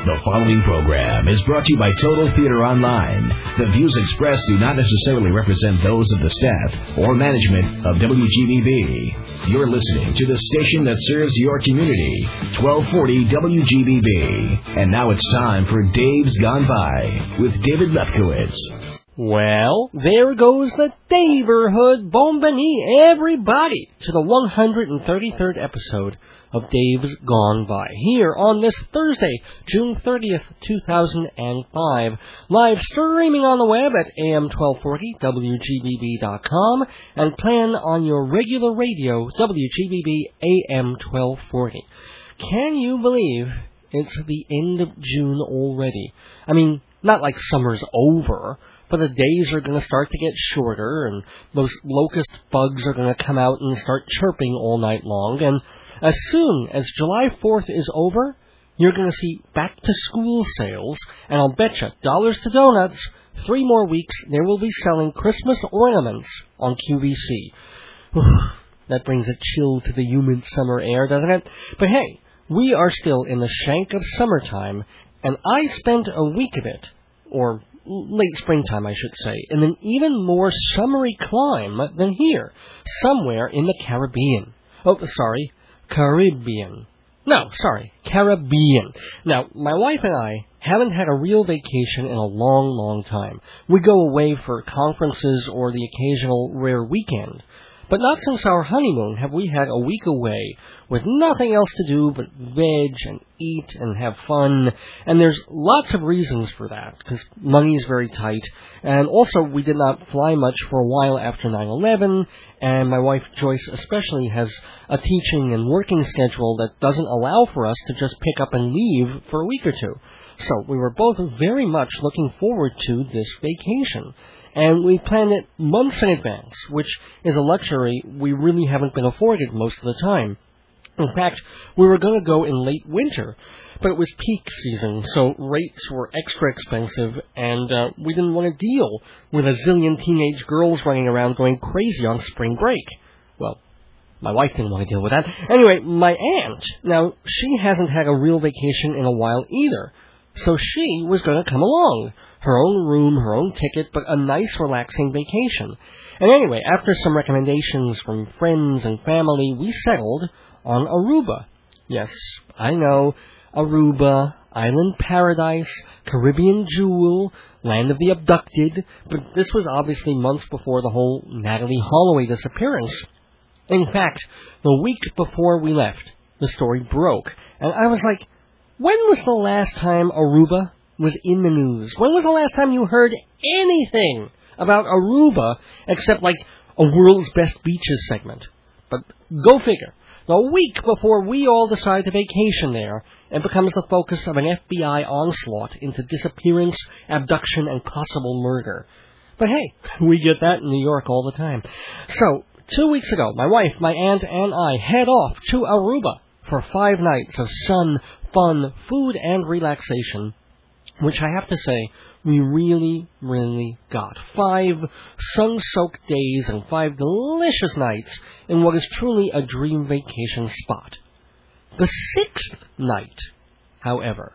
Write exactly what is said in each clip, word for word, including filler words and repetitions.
The following program is brought to you by Total Theater Online. The views expressed do not necessarily represent those of the staff or management of W G B B. You're listening to the station that serves your community, twelve forty W G B B. And now it's time for Dave's Gone By with David Lefkowitz. Well, there goes the neighborhood. Bon Bonnie, everybody, to the one hundred thirty-third episode of Dave's Gone By, here on this Thursday, June thirtieth, two thousand five, live streaming on the web at A M twelve forty W G B B dot com and playing on your regular radio, W G B B A M twelve forty. Can you believe it's the end of June already? I mean, not like summer's over, but the days are going to start to get shorter, and those locust bugs are going to come out and start chirping all night long, and as soon as July fourth is over, you're going to see back-to-school sales, and I'll betcha, dollars to donuts, three more weeks, they will be selling Christmas ornaments on Q V C. That brings a chill to the humid summer air, doesn't it? But hey, we are still in the shank of summertime, and I spent a week of it, or late springtime, I should say, in an even more summery climb than here, somewhere in the Caribbean. Oh, sorry. Caribbean. No, sorry, Caribbean. Now, my wife and I haven't had a real vacation in a long, long time. We go away for conferences or the occasional rare weekend. But not since our honeymoon have we had a week away with nothing else to do but veg and eat and have fun. And there's lots of reasons for that, because money's very tight. And also, we did not fly much for a while after nine eleven. And my wife, Joyce, especially, has a teaching and working schedule that doesn't allow for us to just pick up and leave for a week or two. So we were both very much looking forward to this vacation. And we planned it months in advance, which is a luxury we really haven't been afforded most of the time. In fact, we were going to go in late winter, but it was peak season, so rates were extra expensive, and uh, we didn't want to deal with a zillion teenage girls running around going crazy on spring break. Well, my wife didn't want to deal with that. Anyway, my aunt, now, she hasn't had a real vacation in a while either, so she was going to come along. Her own room, her own ticket, but a nice, relaxing vacation. And anyway, after some recommendations from friends and family, we settled on Aruba. Yes, I know, Aruba, island paradise, Caribbean jewel, land of the abducted, but this was obviously months before the whole Natalie Holloway disappearance. In fact, the week before we left, the story broke, and I was like, when was the last time Aruba was in the news? When was the last time you heard anything about Aruba except like a world's best beaches segment? But go figure. The week before we all decide to vacation there, it becomes the focus of an F B I onslaught into disappearance, abduction, and possible murder. But hey, we get that in New York all the time. So, two weeks ago, my wife, my aunt, and I head off to Aruba for five nights of sun, fun, food, and relaxation, which I have to say, we really, really got. Five sun-soaked days and five delicious nights in what is truly a dream vacation spot. The sixth night, however,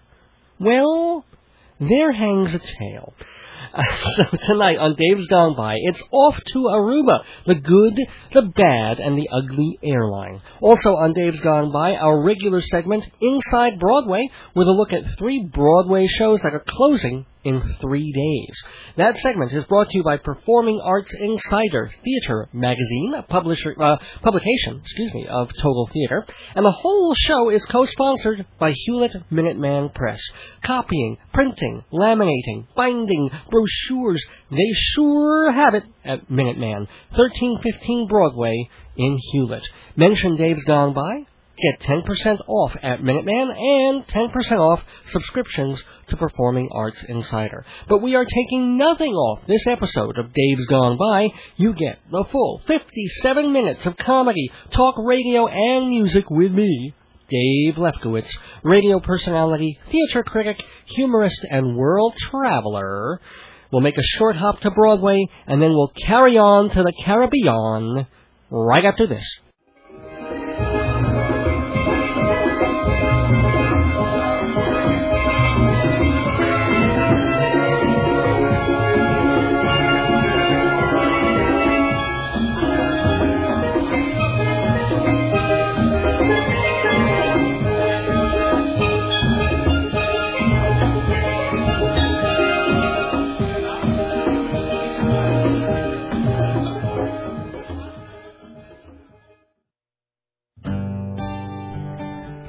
well, there hangs a tale. Uh, so tonight on Dave's Gone By, it's off to Aruba, the good, the bad, and the ugly airline. Also on Dave's Gone By, our regular segment, Inside Broadway, with a look at three Broadway shows that are closing in three days. That segment is brought to you by Performing Arts Insider Theater Magazine, a publisher, uh, publication, excuse me, of Total Theater, and the whole show is co-sponsored by Hewlett Minuteman Press. Copying, printing, laminating, binding, brochures, they sure have it at Minuteman, thirteen fifteen Broadway in Hewlett. Mention Dave's Gone By, get ten percent off at Minuteman and ten percent off subscriptions to Performing Arts Insider. But we are taking nothing off this episode of Dave's Gone By. You get the full fifty-seven minutes of comedy, talk radio, and music with me, Dave Lefkowitz, radio personality, theater critic, humorist, and world traveler. We'll make a short hop to Broadway, and then we'll carry on to the Caribbean right after this.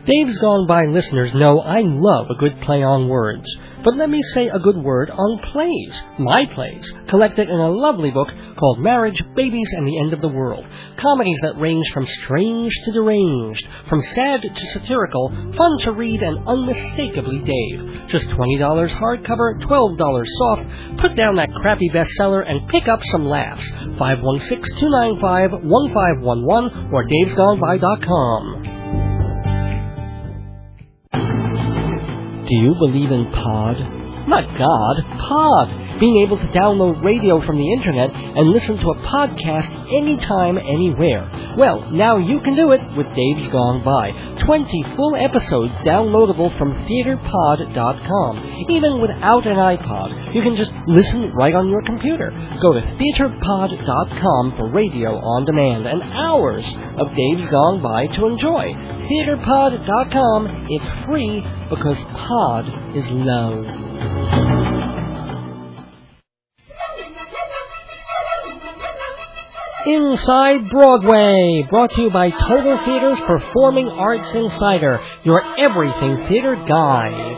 Dave's Gone By listeners know I love a good play on words, but let me say a good word on plays, my plays, collected in a lovely book called Marriage, Babies, and the End of the World. Comedies that range from strange to deranged, from sad to satirical, fun to read, and unmistakably Dave. Just twenty dollars hardcover, twelve dollars soft. Put down that crappy bestseller and pick up some laughs. five one six, two nine five, one five one one or daves gone by dot com. Do you believe in pod? Not God, pod. Being able to download radio from the internet and listen to a podcast anytime, anywhere. Well, now you can do it with Dave's Gone By. twenty full episodes downloadable from theater pod dot com. Even without an iPod, you can just listen right on your computer. Go to theater pod dot com for radio on demand and hours of Dave's Gone By to enjoy. theater pod dot com. It's free because pod is love. Inside Broadway, brought to you by Total Theater's Performing Arts Insider, your everything theater guide.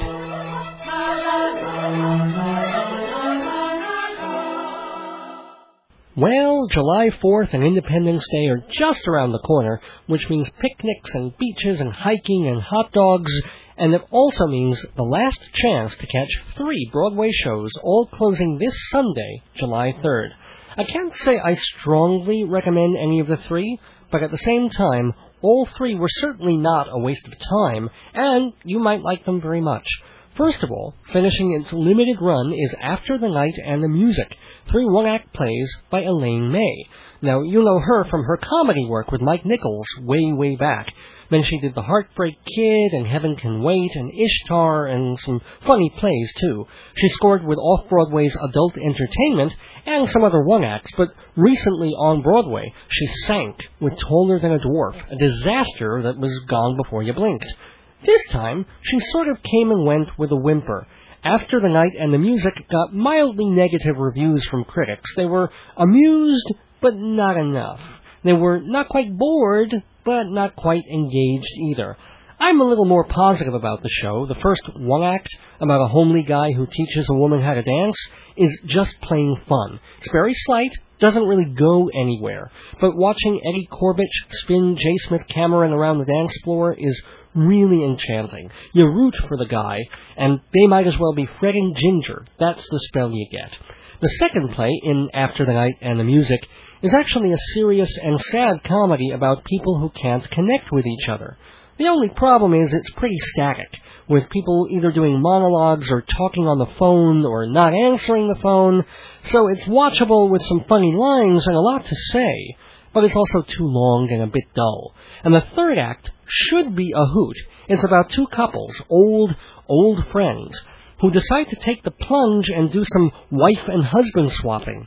Well, July fourth and Independence Day are just around the corner, which means picnics and beaches and hiking and hot dogs, and it also means the last chance to catch three Broadway shows, all closing this Sunday, July third. I can't say I strongly recommend any of the three, but at the same time, all three were certainly not a waste of time, and you might like them very much. First of all, finishing its limited run is After the Night and the Music, three one-act plays by Elaine May. Now, you know her from her comedy work with Mike Nichols way, way back. Then she did The Heartbreak Kid and Heaven Can Wait and Ishtar and some funny plays, too. She scored with Off-Broadway's Adult Entertainment and some other one-acts, but recently on Broadway, she sank with Taller Than a Dwarf, a disaster that was gone before you blinked. This time, she sort of came and went with a whimper. After the Night and the Music got mildly negative reviews from critics. They were amused, but not enough. They were not quite bored, but not quite engaged either. I'm a little more positive about the show. The first one act, about a homely guy who teaches a woman how to dance, is just plain fun. It's very slight, doesn't really go anywhere, but watching Eddie Corbett spin J. Smith Cameron around the dance floor is really enchanting. You root for the guy, and they might as well be Fred and Ginger. That's the spell you get. The second play, in After the Night and the Music, is actually a serious and sad comedy about people who can't connect with each other. The only problem is it's pretty static, with people either doing monologues or talking on the phone or not answering the phone, so it's watchable with some funny lines and a lot to say, but it's also too long and a bit dull. And the third act should be a hoot. It's about two couples, old, old friends, who decide to take the plunge and do some wife and husband swapping.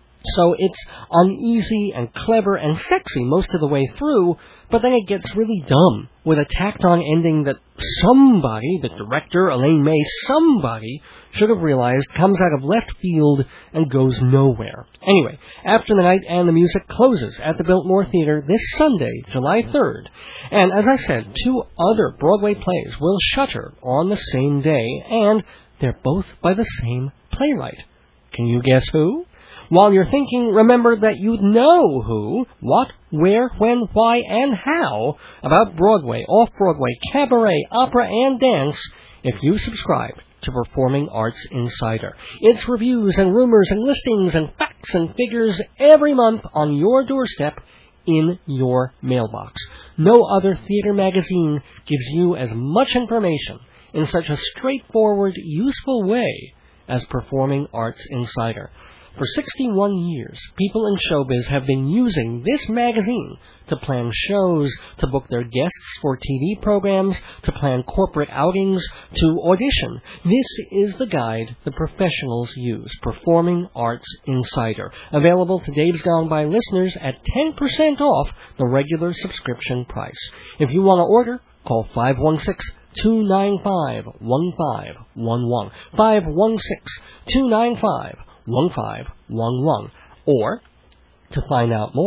So it's uneasy and clever and sexy most of the way through, but then it gets really dumb, with a tacked-on ending that somebody, the director, Elaine May, somebody should have realized comes out of left field and goes nowhere. Anyway, After the Night and the Music closes at the Biltmore Theater this Sunday, July third. And as I said, two other Broadway plays will shutter on the same day, and they're both by the same playwright. Can you guess who? While you're thinking, remember that you know who, what, where, when, why, and how about Broadway, off-Broadway, cabaret, opera, and dance if you subscribe to Performing Arts Insider. It's reviews and rumors and listings and facts and figures every month on your doorstep in your mailbox. No other theater magazine gives you as much information in such a straightforward, useful way as Performing Arts Insider. For sixty-one years, people in showbiz have been using this magazine to plan shows, to book their guests for T V programs, to plan corporate outings, to audition. This is the guide the professionals use, Performing Arts Insider, available to Dave's Gone By listeners at ten percent off the regular subscription price. If you want to order, call five one six, two nine five, one five one one, five one six, two nine five, one five one one, or, to find out more,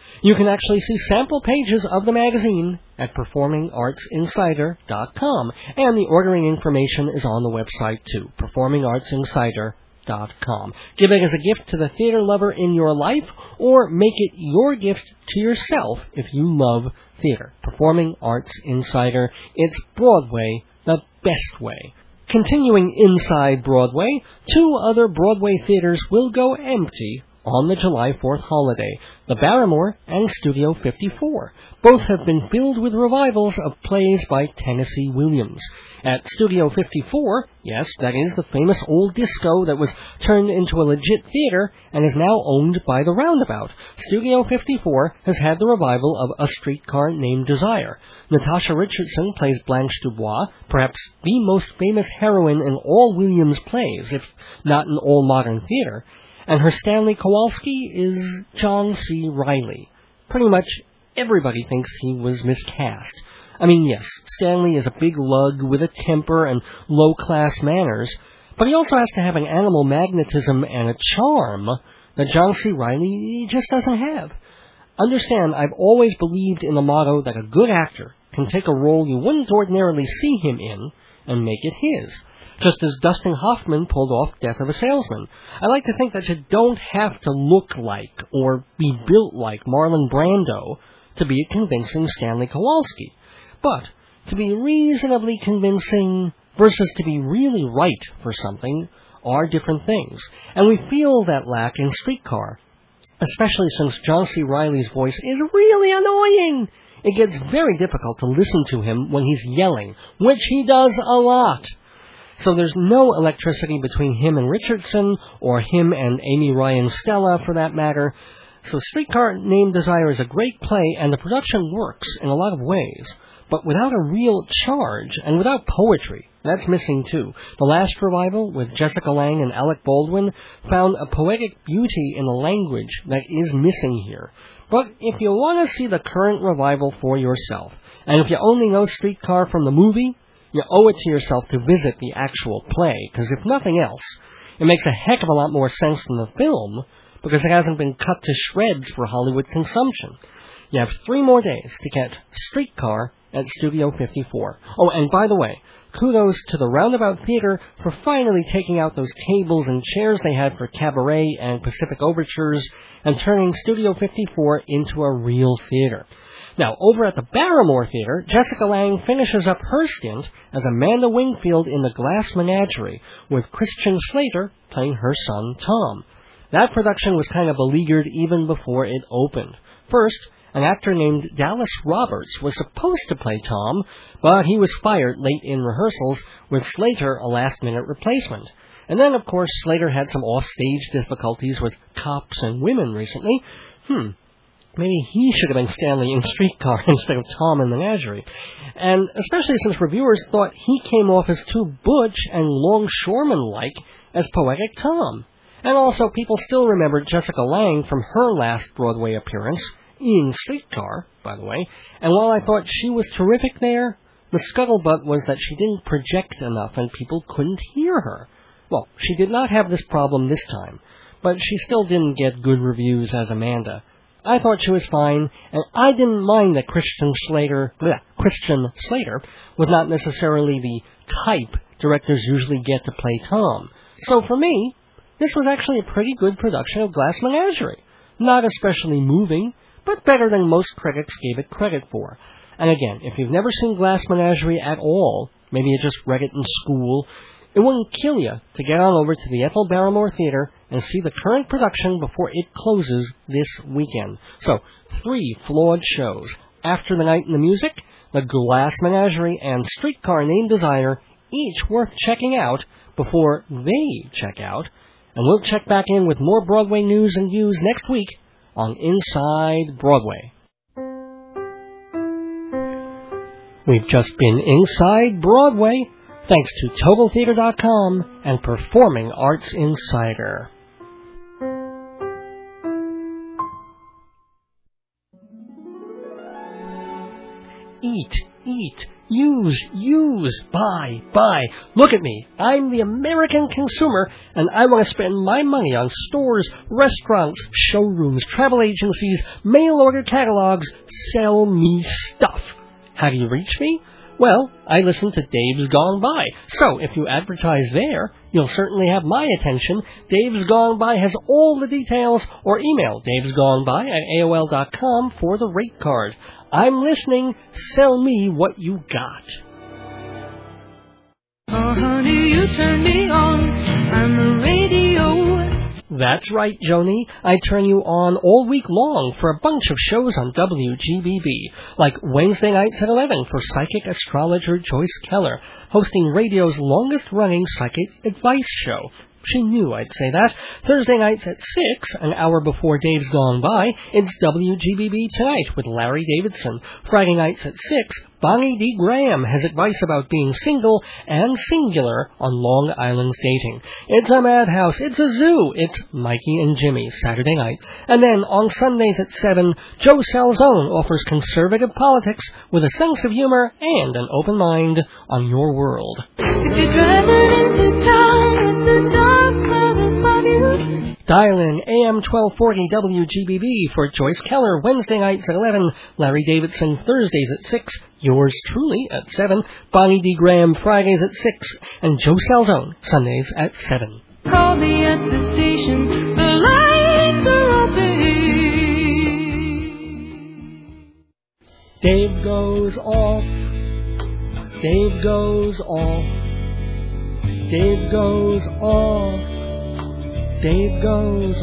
You can actually see sample pages of the magazine at performing arts insider dot com, and the ordering information is on the website too, performing arts insider dot com. Give it as a gift to the theater lover in your life, or make it your gift to yourself if you love theater. Performing Arts Insider. It's Broadway the best way. Continuing inside Broadway, two other Broadway theaters will go empty on the July fourth holiday, the Barrymore and Studio fifty-four. Both have been filled with revivals of plays by Tennessee Williams. At Studio fifty-four, yes, that is the famous old disco that was turned into a legit theater and is now owned by the Roundabout. Studio fifty-four has had the revival of A Streetcar Named Desire. Natasha Richardson plays Blanche Dubois, perhaps the most famous heroine in all Williams plays, if not in all modern theater. And her Stanley Kowalski is John C. Reilly. Pretty much everybody thinks he was miscast. I mean, yes, Stanley is a big lug with a temper and low-class manners, but he also has to have an animal magnetism and a charm that John C. Reilly just doesn't have. Understand, I've always believed in the motto that a good actor can take a role you wouldn't ordinarily see him in and make it his. Just as Dustin Hoffman pulled off Death of a Salesman. I like to think that you don't have to look like or be built like Marlon Brando to be a convincing Stanley Kowalski. But to be reasonably convincing versus to be really right for something are different things. And we feel that lack in Streetcar, especially since John C. Reilly's voice is really annoying. It gets very difficult to listen to him when he's yelling, which he does a lot. So there's no electricity between him and Richardson, or him and Amy Ryan Stella, for that matter. So Streetcar Named Desire is a great play, and the production works in a lot of ways, but without a real charge, and without poetry. That's missing, too. The last revival, with Jessica Lange and Alec Baldwin, found a poetic beauty in the language that is missing here. But if you want to see the current revival for yourself, and if you only know Streetcar from the movie, you owe it to yourself to visit the actual play, because if nothing else, it makes a heck of a lot more sense than the film, because it hasn't been cut to shreds for Hollywood consumption. You have three more days to get Streetcar at Studio fifty-four. Oh, and by the way, kudos to the Roundabout Theater for finally taking out those tables and chairs they had for Cabaret and Pacific Overtures and turning Studio fifty-four into a real theater. Now, over at the Barrymore Theater, Jessica Lange finishes up her stint as Amanda Wingfield in The Glass Menagerie, with Christian Slater playing her son, Tom. That production was kind of beleaguered even before it opened. First, an actor named Dallas Roberts was supposed to play Tom, but he was fired late in rehearsals, with Slater a last-minute replacement. And then, of course, Slater had some off-stage difficulties with cops and women recently. Hmm. Maybe he should have been Stanley in Streetcar instead of Tom in Menagerie. And especially since reviewers thought he came off as too butch and longshoreman-like as Poetic Tom. And also, people still remember Jessica Lange from her last Broadway appearance, in Streetcar, by the way. And while I thought she was terrific there, the scuttlebutt was that she didn't project enough and people couldn't hear her. Well, she did not have this problem this time, but she still didn't get good reviews as Amanda. I thought she was fine, and I didn't mind that Christian Slater, bleh, Christian Slater was not necessarily the type directors usually get to play Tom. So for me, this was actually a pretty good production of Glass Menagerie. Not especially moving, but better than most critics gave it credit for. And again, if you've never seen Glass Menagerie at all, maybe you just read it in school, it wouldn't kill you to get on over to the Ethel Barrymore Theater and see the current production before it closes this weekend. So, three flawed shows. After the Night in the Music, The Glass Menagerie, and Streetcar Named Desire, each worth checking out before they check out. And we'll check back in with more Broadway news and views next week on Inside Broadway. We've just been Inside Broadway, thanks to Total Theater dot com and Performing Arts Insider. Eat, eat, Use, use, buy, buy. Look at me. I'm the American consumer, and I want to spend my money on stores, restaurants, showrooms, travel agencies, mail order catalogs. Sell me stuff. How do you reach me? Well, I listen to Dave's Gone By. So, if you advertise there, you'll certainly have my attention. Dave's Gone By has all the details, or email davesgoneby at A O L dot com for the rate card. I'm listening. Sell me what you got. Oh, honey, you turn me on. I'm a radio. That's right, Joni. I turn you on all week long for a bunch of shows on W G B B, like Wednesday nights at eleven for psychic astrologer Joyce Keller, hosting radio's longest-running psychic advice show. She knew I'd say that. Thursday nights at six, an hour before Dave's Gone By, it's W G B B Tonight with Larry Davidson. Friday nights at six, Bonnie D. Graham has advice about being single and singular on Long Island's dating. It's a madhouse. It's a zoo. It's Mikey and Jimmy, Saturday nights. And then on Sundays at seven, Joe Salzone offers conservative politics with a sense of humor and an open mind on your world. If you're driving into town with the dark cloud and foggy. Dial in A M twelve forty W G B B for Joyce Keller, Wednesday nights at eleven, Larry Davidson, Thursdays at six, yours truly at seven, Bonnie D. Graham, Fridays at six, and Joe Salzone, Sundays at seven. Call me at the station, the lights are open. Dave goes off, Dave goes off, Dave goes off. Dave goes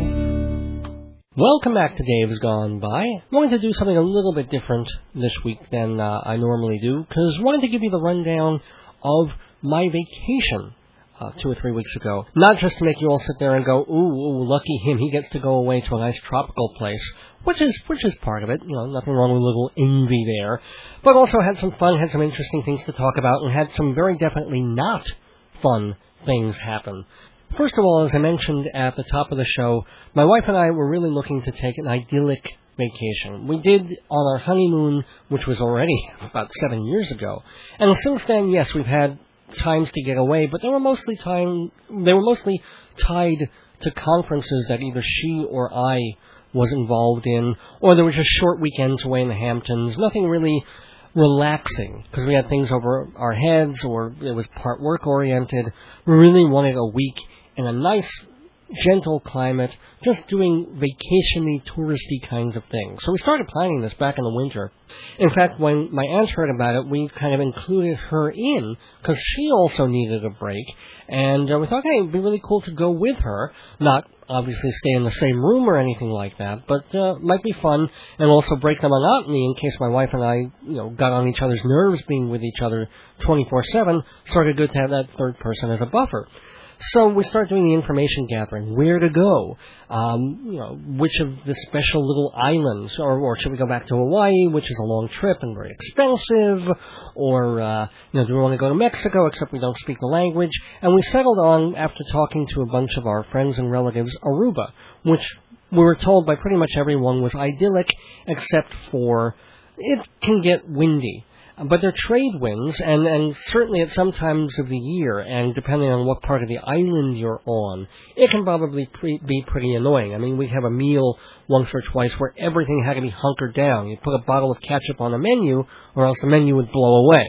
on. Welcome back to Dave's Gone By. I'm going to do something a little bit different this week than uh, I normally do, because I wanted to give you the rundown of my vacation uh, two or three weeks ago. Not just to make you all sit there and go, ooh, ooh, lucky him, he gets to go away to a nice tropical place, which is which is part of it. You know, nothing wrong with a little envy there. But also had some fun, had some interesting things to talk about, and had some very definitely not fun things happen. First of all, as I mentioned at the top of the show, my wife and I were really looking to take an idyllic vacation. We did on our honeymoon, which was already about seven years ago. And since then, yes, we've had times to get away, but they were mostly time, they were mostly tied to conferences that either she or I was involved in, or there were just short weekends away in the Hamptons. Nothing really relaxing, because we had things over our heads, or it was part work-oriented. We really wanted a week in a nice, gentle climate, just doing vacation-y, touristy kinds of things. So we started planning this back in the winter. In fact, when my aunt heard about it, we kind of included her in, because she also needed a break, and uh, we thought, hey, it would be really cool to go with her, not obviously stay in the same room or anything like that, but uh, might be fun, and also break the monotony in case my wife and I, you know, got on each other's nerves being with each other twenty-four seven, sort of good to have that third person as a buffer. So we start doing the information gathering, where to go, um, you know, which of the special little islands, or, or should we go back to Hawaii, which is a long trip and very expensive, or, uh, you know, do we want to go to Mexico, except we don't speak the language, and we settled on, after talking to a bunch of our friends and relatives, Aruba, which we were told by pretty much everyone was idyllic, except for it can get windy. But they're trade winds, and, and certainly at some times of the year, and depending on what part of the island you're on, it can probably pre- be pretty annoying. I mean, we have a meal once or twice where everything had to be hunkered down. You put a bottle of ketchup on a menu, or else the menu would blow away.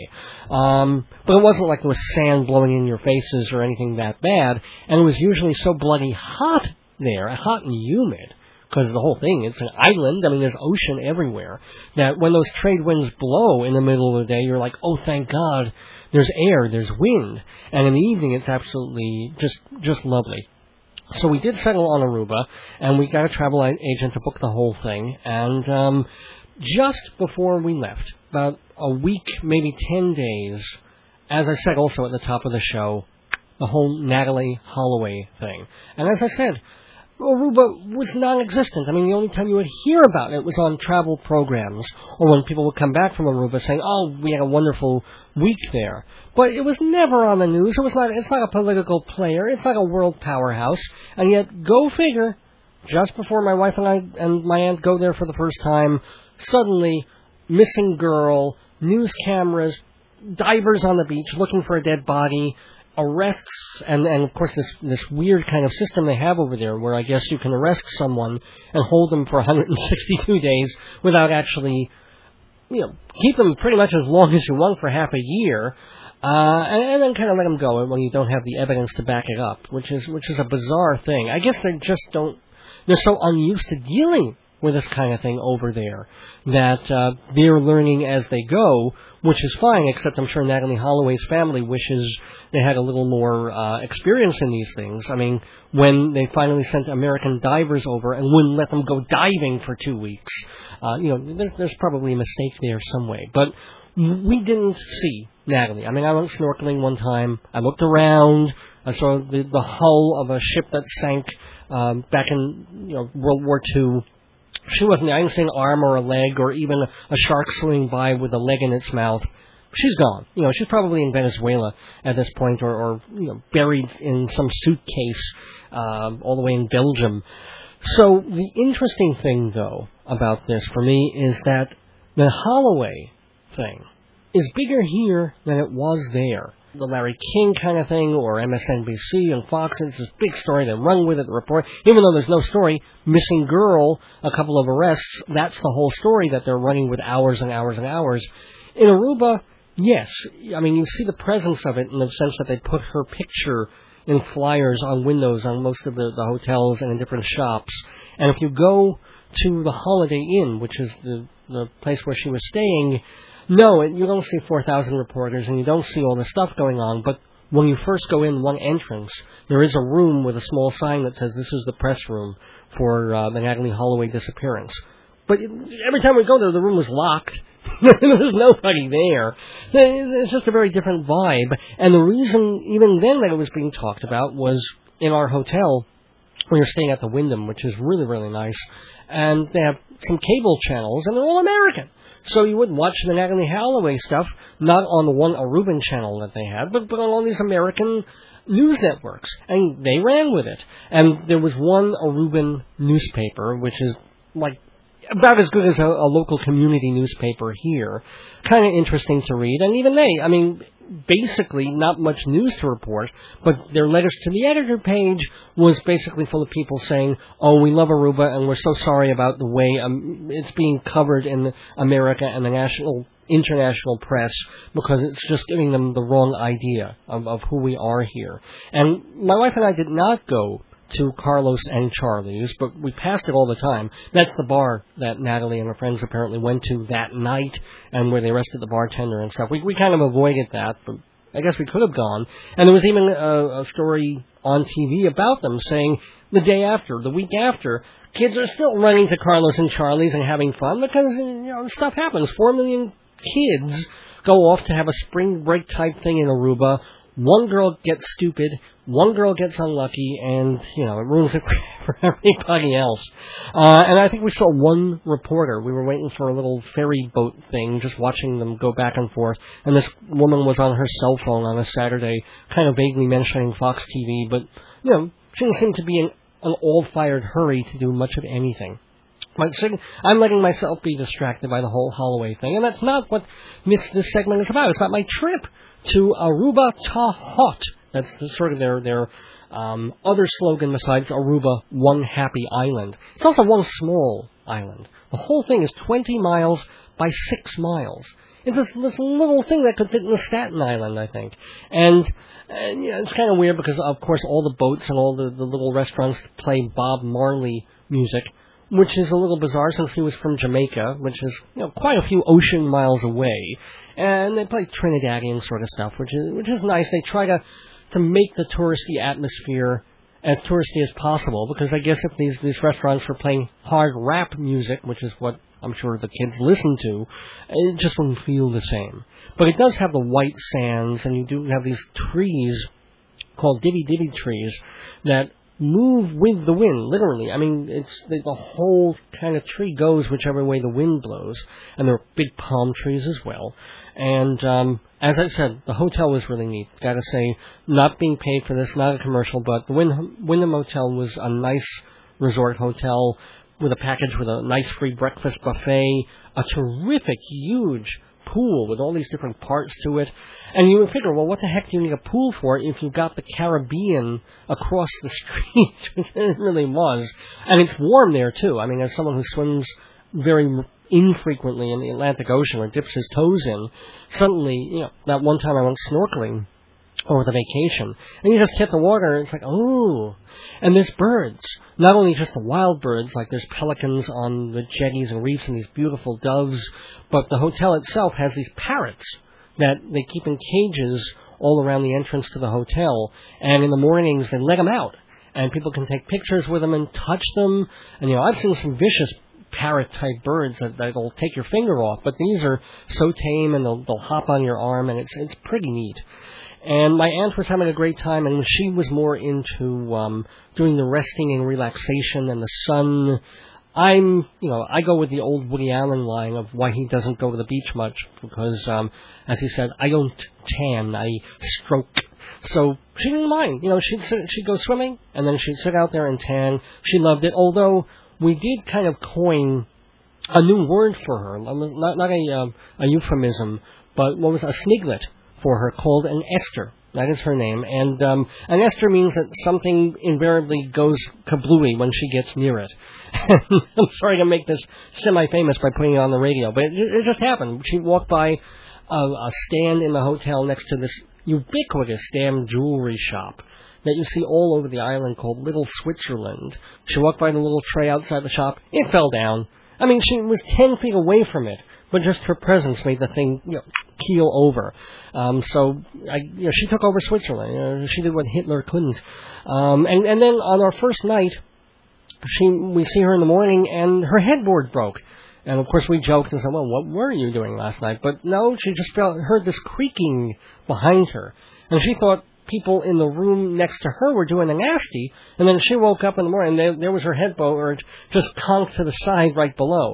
Um, but it wasn't like there was sand blowing in your faces or anything that bad, and it was usually so bloody hot there, hot and humid, because the whole thing, it's an island, I mean, there's ocean everywhere, that when those trade winds blow in the middle of the day, you're like, oh, thank God, there's air, there's wind, and in the evening, it's absolutely just just lovely. So we did settle on Aruba, and we got a travel agent to book the whole thing, and um, just before we left, about a week, maybe ten days, as I said also at the top of the show, the whole Natalie Holloway thing. And as I said, Aruba was non-existent. I mean, the only time you would hear about it was on travel programs, or when people would come back from Aruba saying, oh, we had a wonderful week there. But it was never on the news. It was not, it's not a political player. It's not a world powerhouse. And yet, go figure, just before my wife and I and my aunt go there for the first time, suddenly, missing girl, news cameras, divers on the beach looking for a dead body, arrests, and, and of course this this weird kind of system they have over there where I guess you can arrest someone and hold them for one hundred sixty-two days without actually, you know, keep them pretty much as long as you want for half a year, uh, and, and then kind of let them go when you don't have the evidence to back it up, which is which is a bizarre thing. I guess they just don't, they're so unused to dealing with this kind of thing over there that uh, they're learning as they go, which is fine, except I'm sure Natalie Holloway's family wishes they had a little more uh, experience in these things. I mean, when they finally sent American divers over and wouldn't let them go diving for two weeks, uh, you know, there, there's probably a mistake there some way. But we didn't see Natalie. I mean, I went snorkeling one time. I looked around. I saw the, the hull of a ship that sank um, back in, you know, World War Two. She wasn't there. I didn't see an arm or a leg or even a shark swimming by with a leg in its mouth. She's gone. You know, she's probably in Venezuela at this point, or, or you know, buried in some suitcase uh, all the way in Belgium. So the interesting thing, though, about this for me is that the Holloway thing is bigger here than it was there. The Larry King kind of thing, or M S N B C and Fox, it's this big story, they run with it, the report, even though there's no story, missing girl, a couple of arrests, that's the whole story that they're running with hours and hours and hours. In Aruba, yes, I mean, you see the presence of it in the sense that they put her picture in flyers on windows on most of the, the hotels and in different shops, and if you go to the Holiday Inn, which is the, the place where she was staying, no, you don't see four thousand reporters and you don't see all the stuff going on, but when you first go in one entrance, there is a room with a small sign that says this is the press room for uh, the Natalie Holloway disappearance. But every time we go there, the room was locked. There's nobody there. It's just a very different vibe. And the reason, even then, that it was being talked about was in our hotel, we were staying at the Wyndham, which is really, really nice, and they have some cable channels, and they're all American. So you would watch the Natalie Holloway stuff, not on the one Aruban channel that they had, but, but on all these American news networks. And they ran with it. And there was one Aruban newspaper, which is like about as good as a, a local community newspaper here. Kind of interesting to read. And even they, I mean, basically not much news to report, but their letters to the editor page was basically full of people saying, oh, we love Aruba and we're so sorry about the way um, it's being covered in America and the national, international press because it's just giving them the wrong idea of, of who we are here. And my wife and I did not go to Carlos and Charlie's, but we passed it all the time. That's the bar that Natalie and her friends apparently went to that night, and where they arrested the bartender and stuff. We we kind of avoided that, but I guess we could have gone. And there was even a, a story on T V about them saying the day after, the week after, kids are still running to Carlos and Charlie's and having fun because, you know, stuff happens. Four million kids go off to have a spring break type thing in Aruba. One girl gets stupid, one girl gets unlucky, and, you know, it ruins it for everybody else. Uh, and I think we saw one reporter. We were waiting for a little ferry boat thing, just watching them go back and forth, and this woman was on her cell phone on a Saturday, kind of vaguely mentioning Fox T V, but, you know, she didn't seem to be in an all-fired hurry to do much of anything. Like, I'm letting myself be distracted by the whole Holloway thing, and that's not what this, this segment is about. It's about my trip to Aruba Ta Hot. That's the, sort of their their um, other slogan besides Aruba, One Happy Island. It's also one small island. The whole thing is twenty miles by six miles. It's this, this little thing that could fit in the Staten Island, I think. And, and you know, it's kind of weird because, of course, all the boats and all the, the little restaurants play Bob Marley music, which is a little bizarre since he was from Jamaica, which is, you know, quite a few ocean miles away. And they play Trinidadian sort of stuff, which is which is nice. They try to, to make the touristy atmosphere as touristy as possible, because I guess if these, these restaurants were playing hard rap music, which is what I'm sure the kids listen to, it just wouldn't feel the same. But it does have the white sands, and you do have these trees called dibby-dibby trees that move with the wind, literally. I mean, it's the, the whole kind of tree goes whichever way the wind blows, and there are big palm trees as well. And um, as I said, the hotel was really neat. Got to say, not being paid for this, not a commercial, but the Wyndham, Wyndham Hotel was a nice resort hotel with a package with a nice free breakfast buffet, a terrific, huge pool with all these different parts to it. And you would figure, well, what the heck do you need a pool for if you've got the Caribbean across the street? It really was. And it's warm there, too. I mean, as someone who swims very infrequently in the Atlantic Ocean or dips his toes in, suddenly, you know, that one time I went snorkeling over the vacation, and you just hit the water, and it's like, oh. And there's birds. Not only just the wild birds, like there's pelicans on the jetties and reefs and these beautiful doves, but the hotel itself has these parrots that they keep in cages all around the entrance to the hotel, and in the mornings they let them out, and people can take pictures with them and touch them. And, you know, I've seen some vicious parrot-type birds that, that'll take your finger off, but these are so tame, and they'll, they'll hop on your arm, and it's it's pretty neat. And my aunt was having a great time, and she was more into um, doing the resting and relaxation and the sun. I'm, you know, I go with the old Woody Allen line of why he doesn't go to the beach much, because, um, as he said, I don't tan, I stroke. So she didn't mind. You know, she'd sit, she'd go swimming, and then she'd sit out there and tan. She loved it, although we did kind of coin a new word for her, not, not a, uh, a euphemism, but what was a sniglet for her, called an ester. That is her name. And um, an ester means that something invariably goes kablooey when she gets near it. I'm sorry to make this semi-famous by putting it on the radio, but it, it just happened. She walked by a, a stand in the hotel next to this ubiquitous damn jewelry shop that you see all over the island called Little Switzerland. She walked by the little tray outside the shop. It fell down. I mean, she was ten feet away from it, but just her presence made the thing, you know, keel over. Um, so, I, you know, she took over Switzerland. You know, she did what Hitler couldn't. Um, and, and then on our first night, she we see her in the morning, and her headboard broke. And, of course, we joked and said, well, what were you doing last night? But no, she just felt, heard this creaking behind her. And she thought people in the room next to her were doing a nasty. And then she woke up in the morning, and there, there was her headboard just conked to the side right below.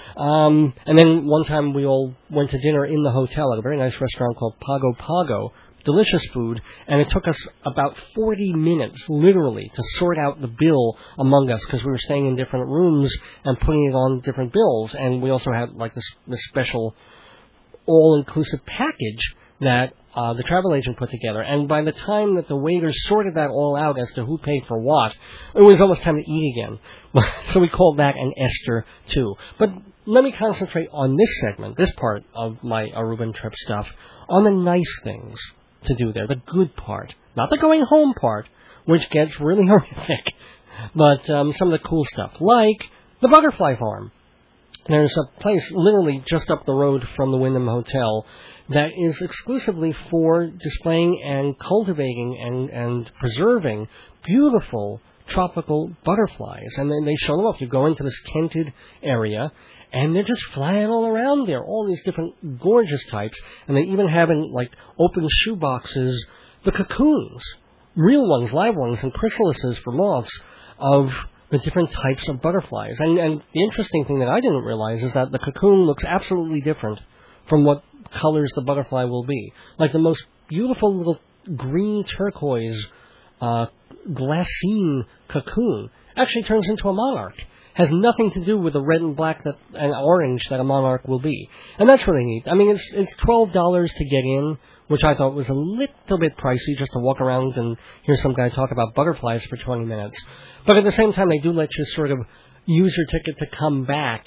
Um, and then one time we all went to dinner in the hotel at a very nice restaurant called Pago Pago. Delicious food, and it took us about forty minutes, literally, to sort out the bill among us, because we were staying in different rooms and putting it on different bills. And we also had, like, this, this special all-inclusive package that uh, the travel agent put together. And by the time that the waiters sorted that all out as to who paid for what, it was almost time to eat again. So we called that an Ester, too. But let me concentrate on this segment, this part of my Aruban trip stuff, on the nice things to do there, the good part, not the going home part, which gets really horrific, but um, some of the cool stuff, like the butterfly farm. There's a place literally just up the road from the Wyndham Hotel that is exclusively for displaying and cultivating and, and preserving beautiful tropical butterflies. And then they show them off. You go into this tented area, and they're just flying all around there, all these different gorgeous types. And they even have in, like, open shoe boxes the cocoons, real ones, live ones, and chrysalises for moths of the different types of butterflies. And, and the interesting thing that I didn't realize is that the cocoon looks absolutely different from what colors the butterfly will be. Like the most beautiful little green turquoise uh, glassine cocoon actually turns into a monarch. Has nothing to do with the red and black that and orange that a monarch will be. And that's really neat. I mean, it's it's twelve dollars to get in, which I thought was a little bit pricey just to walk around and hear some guy talk about butterflies for twenty minutes. But at the same time, they do let you sort of use your ticket to come back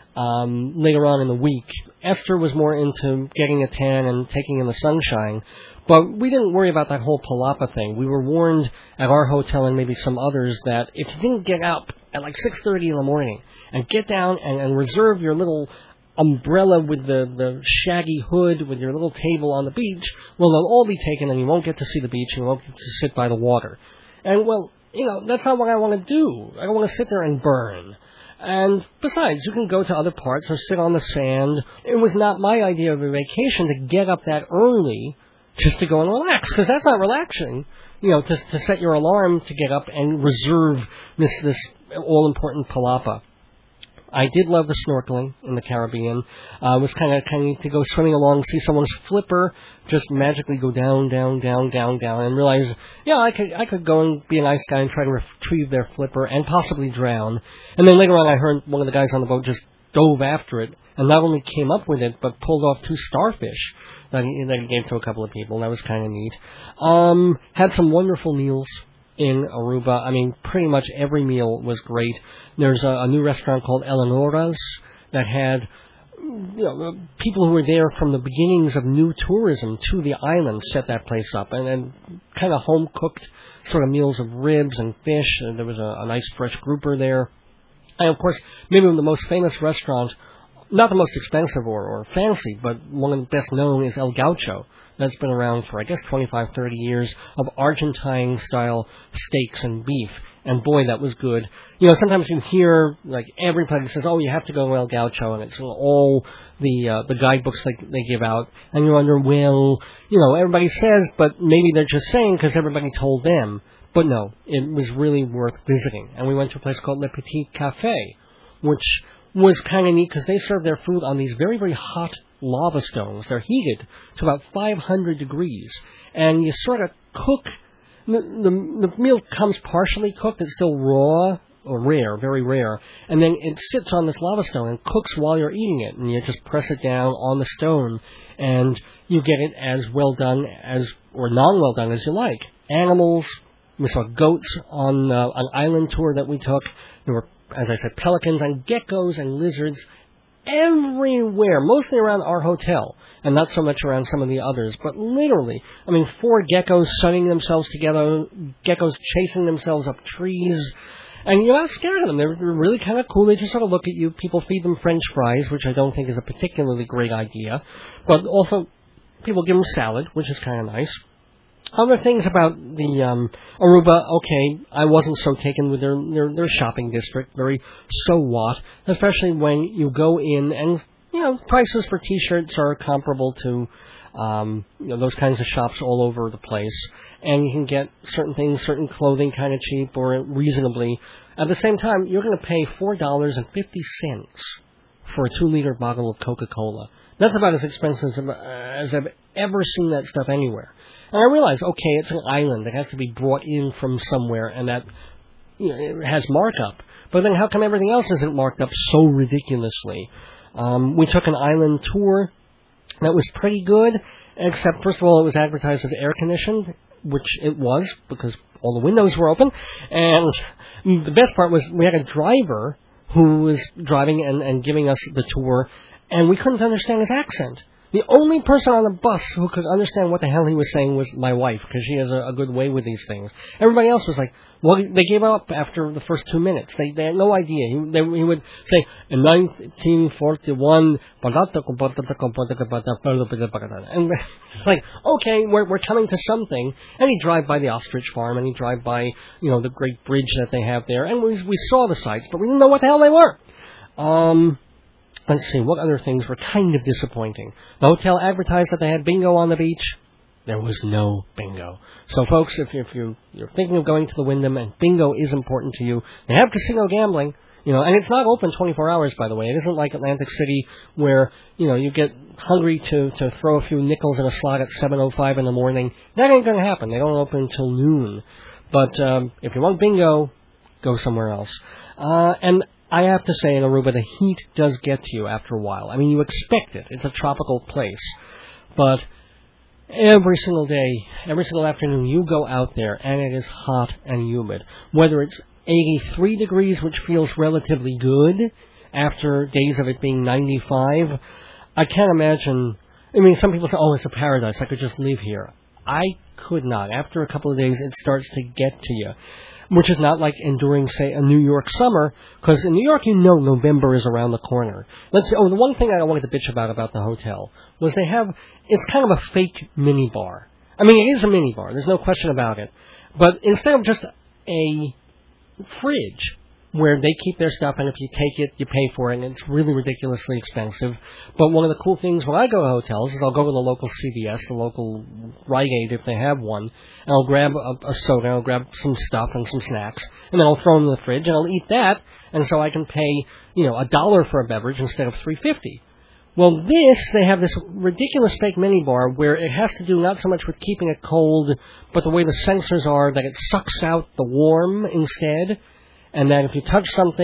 um, later on in the week. Esther was more into getting a tan and taking in the sunshine. But we didn't worry about that whole palapa thing. We were warned at our hotel and maybe some others that if you didn't get up at like six thirty in the morning and get down and, and reserve your little umbrella with the, the shaggy hood with your little table on the beach, well, they'll all be taken and you won't get to see the beach and you won't get to sit by the water. And, well, you know, that's not what I want to do. I don't want to sit there and burn. And besides, you can go to other parts or sit on the sand. It was not my idea of a vacation to get up that early just to go and relax, because that's not relaxing, you know, to, to set your alarm to get up and reserve this this all-important palapa. I did love the snorkeling in the Caribbean. I uh, was kind of kind of to go swimming along, see someone's flipper just magically go down, down, down, down, down, and realize, yeah, I could I could go and be a nice guy and try to retrieve their flipper and possibly drown. And then later on, I heard one of the guys on the boat just dove after it and not only came up with it, but pulled off two starfish that he, that he gave to a couple of people. That was kind of neat. Um, had some wonderful meals in Aruba. I mean, pretty much every meal was great. There's a, a new restaurant called Eleonora's that had, you know, people who were there from the beginnings of new tourism to the island set that place up, and then kind of home-cooked sort of meals of ribs and fish, and there was a, a nice fresh grouper there. And, of course, maybe the most famous restaurant, not the most expensive or, or fancy, but one of the best known is El Gaucho. That's been around for, I guess, twenty-five, thirty years of Argentine-style steaks and beef. And boy, that was good. You know, sometimes you hear, like, everybody says, oh, you have to go to El Gaucho, and it's all the uh, the guidebooks they, they give out. And you wonder, well, you know, everybody says, but maybe they're just saying because everybody told them. But no, it was really worth visiting. And we went to a place called Le Petit Café, which was kind of neat because they serve their food on these very, very hot lava stones. They're heated to about five hundred degrees. And you sort of cook. The, the, the meal comes partially cooked. It's still raw or rare, very rare. And then it sits on this lava stone and cooks while you're eating it. And you just press it down on the stone. And you get it as well done as or non-well done as you like. Animals. We saw goats on uh, an island tour that we took. There were, as I said, pelicans and geckos and lizards everywhere, mostly around our hotel, and not so much around some of the others, but literally, I mean, four geckos sunning themselves together, geckos chasing themselves up trees, and you're not scared of them. They're really kind of cool. They just sort of look at you. People feed them French fries, which I don't think is a particularly great idea, but also people give them salad, which is kind of nice. Other things about the um, Aruba, okay, I wasn't so taken with their, their their shopping district, very so what, especially when you go in and, you know, prices for T-shirts are comparable to, um, you know, those kinds of shops all over the place, and you can get certain things, certain clothing kind of cheap or reasonably. At the same time, you're going to pay four dollars and fifty cents for a two-liter bottle of Coca-Cola. That's about as expensive as I've ever seen that stuff anywhere. And I realize, okay, it's an island that has to be brought in from somewhere, and that, you know, it has markup. But then how come everything else isn't marked up so ridiculously? Um, we took an island tour that was pretty good, except, first of all, it was advertised as air-conditioned, which it was, because all the windows were open. And the best part was we had a driver who was driving and, and giving us the tour, and we couldn't understand his accent. The only person on the bus who could understand what the hell he was saying was my wife, because she has a, a good way with these things. Everybody else was like, well, they gave up after the first two minutes. They, they had no idea. He, they, he would say, in nineteen forty-one, and it's like, okay, we're, we're coming to something. And he'd drive by the ostrich farm, and he'd drive by, you know, the great bridge that they have there. And we, we saw the sights, but we didn't know what the hell they were. Um... Let's see, what other things were kind of disappointing? The hotel advertised that they had bingo on the beach. There was no bingo. So, folks, if, if you, you're thinking of going to the Wyndham and bingo is important to you, they have casino gambling, you know, and it's not open twenty-four hours, by the way. It isn't like Atlantic City where, you know, you get hungry to, to throw a few nickels in a slot at seven oh five in the morning. That ain't going to happen. They don't open until noon. But um, if you want bingo, go somewhere else. Uh, and I have to say, in Aruba, the heat does get to you after a while. I mean, you expect it. It's a tropical place. But every single day, every single afternoon, you go out there, and it is hot and humid. Whether it's eighty-three degrees, which feels relatively good, after days of it being ninety-five, I can't imagine. I mean, some people say, oh, it's a paradise. I could just live here. I could not. After a couple of days, it starts to get to you. Which is not like enduring, say, a New York summer, because in New York, you know November is around the corner. Let's see, oh, the one thing I wanted to bitch about about the hotel was they have, it's kind of a fake mini bar. I mean, it is a mini bar, there's no question about it. But instead of just a fridge where they keep their stuff, and if you take it, you pay for it, and it's really ridiculously expensive. But one of the cool things when I go to hotels is I'll go to the local C V S, the local Rite Aid if they have one, and I'll grab a, a soda, I'll grab some stuff and some snacks, and then I'll throw them in the fridge, and I'll eat that, and so I can pay, you know, a dollar for a beverage instead of three fifty. Well, this, they have this ridiculous fake mini bar where it has to do not so much with keeping it cold, but the way the sensors are that it sucks out the warm instead. And that if you touch something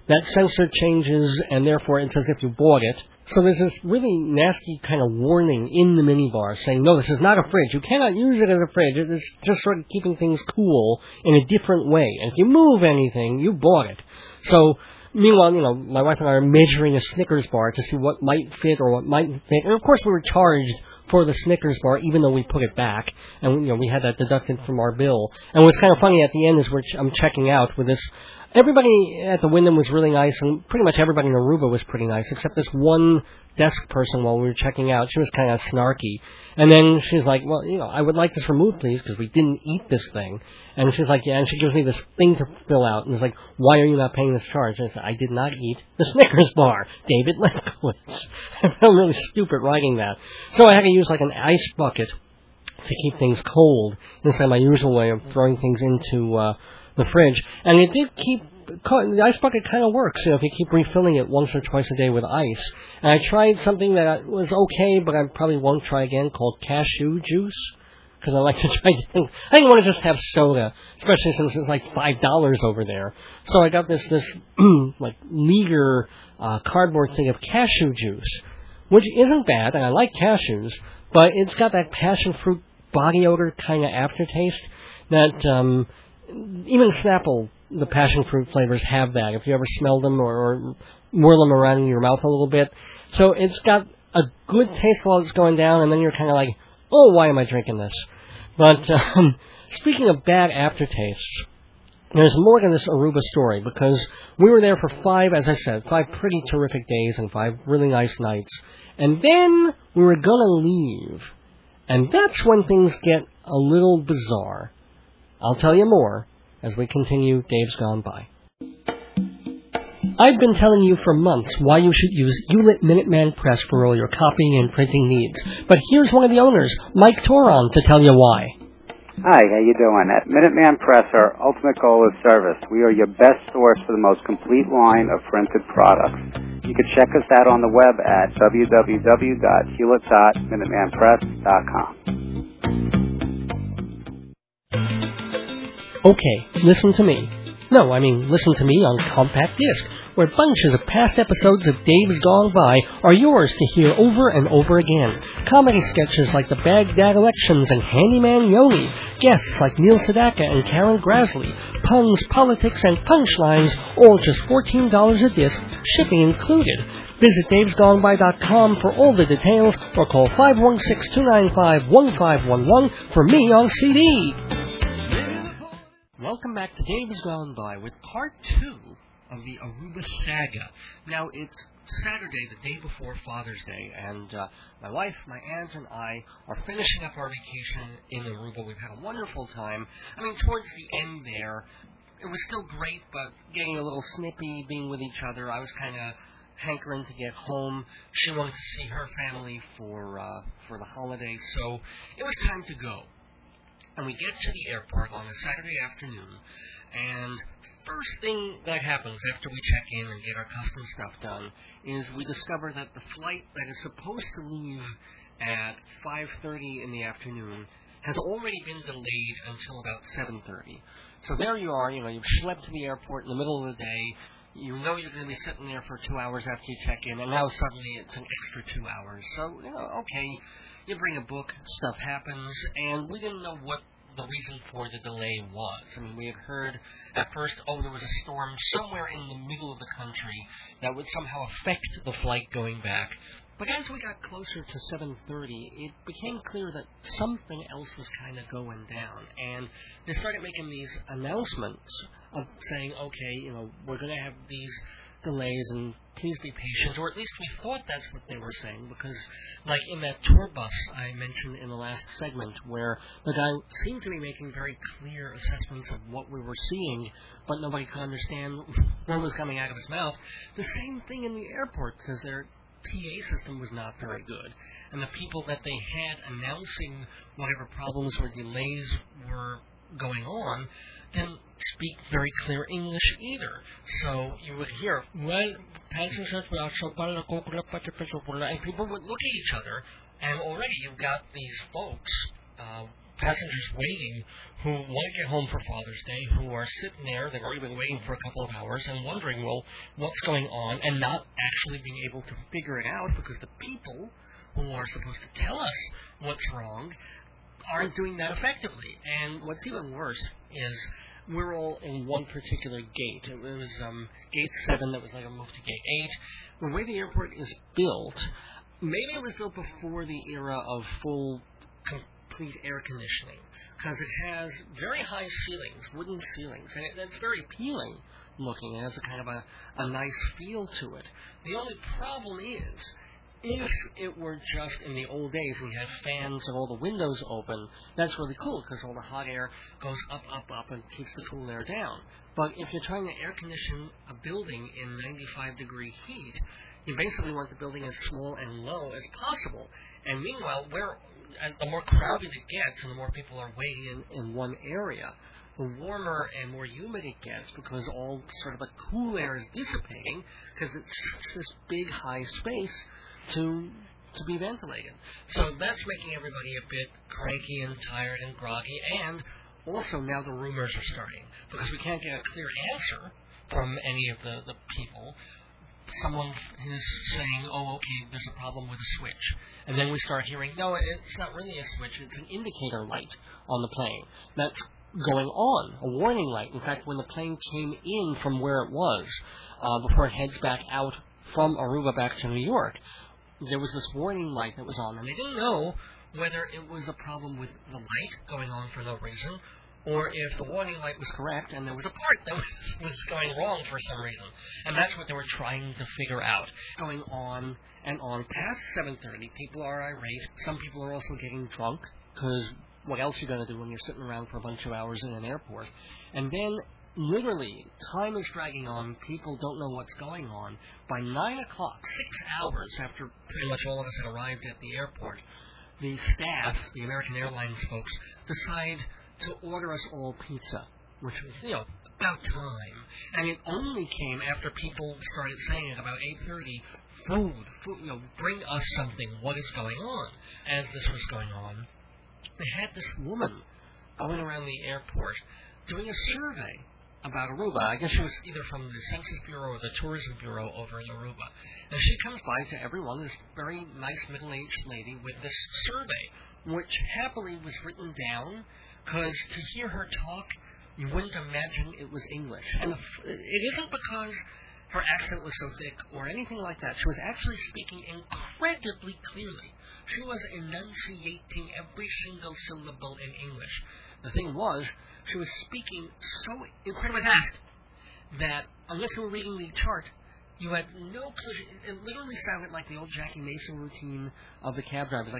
that sensor changes, and therefore it's as if you bought it. So there's this really nasty kind of warning in the minibar saying, no, this is not a fridge. You cannot use it as a fridge. It is just sort of keeping things cool in a different way. And if you move anything, you bought it. So meanwhile, you know, my wife and I are measuring a Snickers bar to see what might fit or what mightn't fit. And of course we were charged for the Snickers bar, even though we put it back, and you know we had that deducted from our bill. And what's kind of funny at the end is we're ch- I'm checking out with this. Everybody at the Wyndham was really nice, and pretty much everybody in Aruba was pretty nice, except this one desk person while we were checking out. She was kind of snarky. And then she's like, well, you know, I would like this removed, please, because we didn't eat this thing. And she's like, yeah, and she gives me this thing to fill out. And it's like, why are you not paying this charge? And I said, I did not eat the Snickers bar, David Lefkowitz. I felt really stupid writing that. So I had to use like an ice bucket to keep things cold instead of my usual way of throwing things into uh, the fridge. And it did keep... The ice bucket kind of works, you know, if you keep refilling it once or twice a day with ice. And I tried something that was okay, but I probably won't try again, called cashew juice, because I like to try things. I didn't want to just have soda, especially since it's like five dollars over there. So I got this, this like, meager uh, cardboard thing of cashew juice, which isn't bad, and I like cashews, but it's got that passion fruit body odor kind of aftertaste that um, even Snapple, the passion fruit flavors, have that. If you ever smell them or, or whirl them around in your mouth a little bit. So it's got a good taste while it's going down, and then you're kind of like, oh, why am I drinking this? But um, speaking of bad aftertastes, there's more to this Aruba story, because we were there for five, as I said, five pretty terrific days and five really nice nights. And then we were going to leave. And that's when things get a little bizarre. I'll tell you more as we continue Dave's Gone By. I've been telling you for months why you should use Hewlett Minuteman Press for all your copying and printing needs. But here's one of the owners, Mike Toron, to tell you why. Hi, how you doing? At Minuteman Press, our ultimate goal is service. We are your best source for the most complete line of printed products. You can check us out on the web at w w w dot hewlett dot minuteman press dot com. Okay, listen to me. No, I mean, listen to me on compact disc, where bunches of past episodes of Dave's Gone By are yours to hear over and over again. Comedy sketches like the Baghdad elections and Handyman Yoni, guests like Neil Sedaka and Karen Grasley, puns, politics, and punchlines, all just fourteen dollars a disc, shipping included. Visit daves gone by dot com for all the details, or call five one six, two nine five, one five one one for me on C D. Welcome back to Dave's Gone By with part two of the Aruba saga. Now, it's Saturday, the day before Father's Day, and uh, my wife, my aunt, and I are finishing up our vacation in Aruba. We've had a wonderful time. I mean, towards the end there, it was still great, but getting a little snippy, being with each other. I was kind of hankering to get home. She wanted to see her family for uh, for the holidays, so it was time to go. And we get to the airport on a Saturday afternoon, and first thing that happens after we check in and get our custom stuff done is we discover that the flight that is supposed to leave at five thirty in the afternoon has already been delayed until about seven thirty. So there you are, you know, you've schlepped to the airport in the middle of the day, you know you're going to be sitting there for two hours after you check in, and now suddenly it's an extra two hours. So, you know, okay, you bring a book, stuff happens, and we didn't know what the reason for the delay was. I mean, we had heard at first, oh, there was a storm somewhere in the middle of the country that would somehow affect the flight going back. But as we got closer to seven thirty, it became clear that something else was kind of going down. And they started making these announcements of saying, okay, you know, we're going to have these delays, and please be patient, or at least we thought that's what they were saying, because, like in that tour bus I mentioned in the last segment, where the guy seemed to be making very clear assessments of what we were seeing, but nobody could understand what was coming out of his mouth. The same thing in the airport, because their P A system was not very good, and the people that they had announcing whatever problems or delays were going on didn't speak very clear English either. So you would hear, well, passengers will and people would look at each other, and already you've got these folks uh, passengers waiting who want to get home for Father's Day, who are sitting there, they've already been waiting for a couple of hours and wondering, well, what's going on, and not actually being able to figure it out because the people who are supposed to tell us what's wrong aren't doing that effectively. And what's even worse is we're all in one particular gate. It was um, gate seven that was like a move to gate eight. The way the airport is built, maybe it was built before the era of full complete air conditioning, because it has very high ceilings, wooden ceilings, and it, it's very appealing looking. It has a kind of a, a nice feel to it. The only problem is, if it were just in the old days, we had fans and all the windows open, that's really cool because all the hot air goes up, up, up and keeps the cool air down. But if you're trying to air condition a building in ninety-five degree heat, you basically want the building as small and low as possible. And meanwhile, where as the more crowded it gets and the more people are waiting in, in one area, the warmer and more humid it gets because all sort of the cool air is dissipating because it's this big high space to to be ventilated. So that's making everybody a bit cranky and tired and groggy, and also now the rumors are starting because we can't get a clear answer from any of the, the people. Someone is saying, oh, okay, there's a problem with the switch. And then we start hearing, no, it's not really a switch, it's an indicator light on the plane. That's going on, a warning light. In fact, when the plane came in from where it was, uh, before it heads back out from Aruba back to New York, there was this warning light that was on, and they didn't know whether it was a problem with the light going on for no reason, or if the warning light was correct and there was a part that was, was going wrong for some reason. And that's what they were trying to figure out. Going on and on past seven thirty, people are irate. Some people are also getting drunk, because what else are you going to do when you're sitting around for a bunch of hours in an airport? And then, literally, time is dragging on. People don't know what's going on. By nine o'clock, six hours after pretty much all of us had arrived at the airport, the staff, the American Airlines folks, decide to order us all pizza, which was, you know, about time. And it only came after people started saying at about eight thirty, food, food, you know, bring us something. What is going on? As this was going on, they had this woman going around the airport doing a survey about Aruba. I guess she was either from the Census Bureau or the Tourism Bureau over in Aruba. And she comes by to everyone, this very nice middle-aged lady with this survey, which happily was written down, because to hear her talk, you wouldn't imagine it was English. And it isn't because her accent was so thick or anything like that. She was actually speaking incredibly clearly. She was enunciating every single syllable in English. The thing was, she was speaking so incredibly fast that unless you were reading the chart, you had no clue. It literally sounded like the old Jackie Mason routine of the cab drivers, like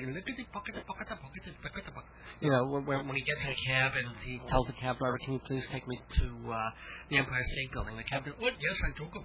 you know, when, when he gets in a cab and he tells the cab driver, "Can you please take me to uh, the Empire State Building?" The cab driver, "What? Yes, I do."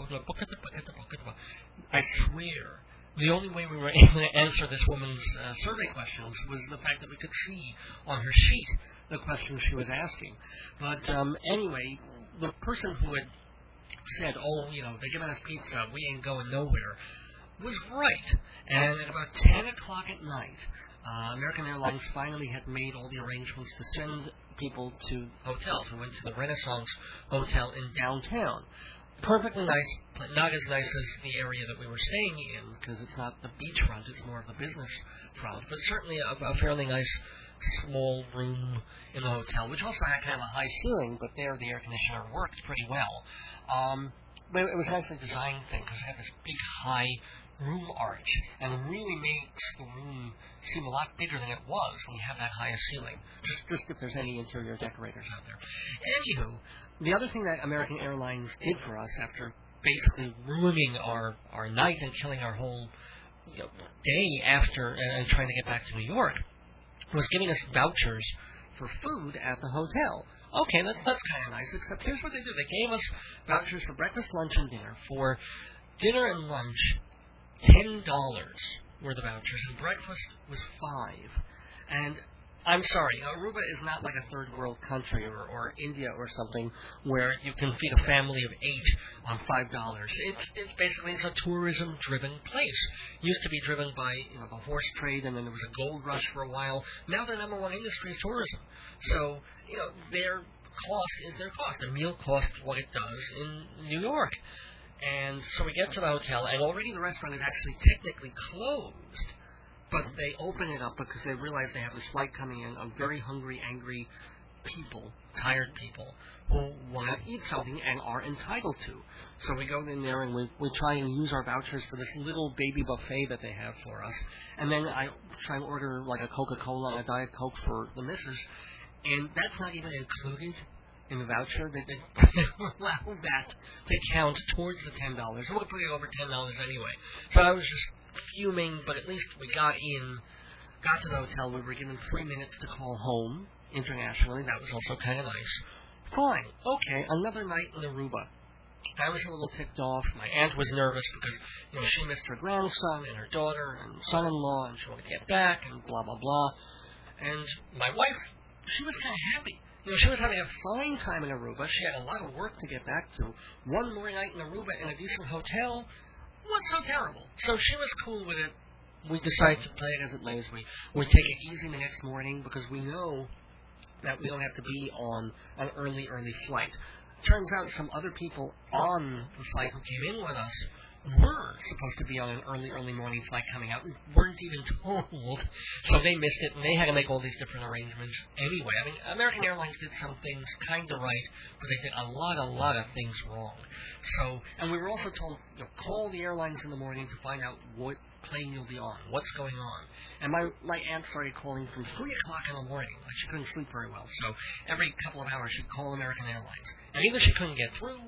I swear, the only way we were able to answer this woman's uh, survey questions was the fact that we could see on her sheet the questions she was asking. But um, anyway, the person who had said, oh, you know, they're giving us pizza, we ain't going nowhere, was right. And at about ten o'clock at night, uh, American Airlines finally had made all the arrangements to send people to hotels. We went to the Renaissance Hotel in downtown. Perfectly nice, but not as nice as the area that we were staying in, because it's not the beachfront, it's more of the business front. But certainly a, a fairly nice small room in the hotel, which also had kind of a high ceiling, but there the air conditioner worked pretty well. Um, but it was a nicely designed thing, because it had this big high room arch, and really makes the room seem a lot bigger than it was when you have that high a ceiling, just, just if there's any interior decorators out there. Anywho, the other thing that American Airlines did for us, after basically ruining our, our night and killing our whole, you know, day after uh, and trying to get back to New York, was giving us vouchers for food at the hotel. Okay, that's that's kind of nice, except here's what they did. They gave us vouchers for breakfast, lunch, and dinner. For dinner and lunch, ten dollars were the vouchers, and breakfast was five. And I'm sorry, Aruba is not like a third world country or, or India or something where you can feed a family of eight on five dollars. It's it's basically it's a tourism driven place. Used to be driven by you know the horse trade, and then there was a gold rush for a while. Now their number one industry is tourism. So you know their cost is their cost. Their meal costs what it does in New York. And so we get to the hotel, and already the restaurant is actually technically closed. But they open it up because they realize they have this flight coming in of very hungry, angry people, tired people, who want to eat something and are entitled to. So we go in there and we, we try and use our vouchers for this little baby buffet that they have for us. And then I try and order like a Coca-Cola and a Diet Coke for the missus. And that's not even included in the voucher. They, they allow that to count towards the ten dollars. So we'll put it over ten dollars anyway. So I was just fuming, but at least we got in, got to the hotel. We were given three minutes to call home internationally. That was also kind of nice. Fine. Okay, another night in Aruba. I was a little ticked off. My aunt was nervous because, you know, she missed her grandson and her daughter and son-in-law, and she wanted to get back and blah, blah, blah. And my wife, she was kind of happy. You know, she was having a fine time in Aruba. She had a lot of work to get back to. One more night in Aruba in a decent hotel. What's so terrible? So she was cool with it. We decided to play it as it lays. We we take it easy the next morning because we know that we don't have to be on an early, early flight. Turns out some other people on the flight who came in with us were supposed to be on an early, early morning flight coming out. We weren't even told, so they missed it, and they had to make all these different arrangements anyway. I mean, American Airlines did some things kind of right, but they did a lot, a lot of things wrong. So, and we were also told, you know, call the airlines in the morning to find out what plane you'll be on, what's going on. And my my aunt started calling from three o'clock in the morning. Like, she couldn't sleep very well, so every couple of hours she'd call American Airlines. And either she couldn't get through,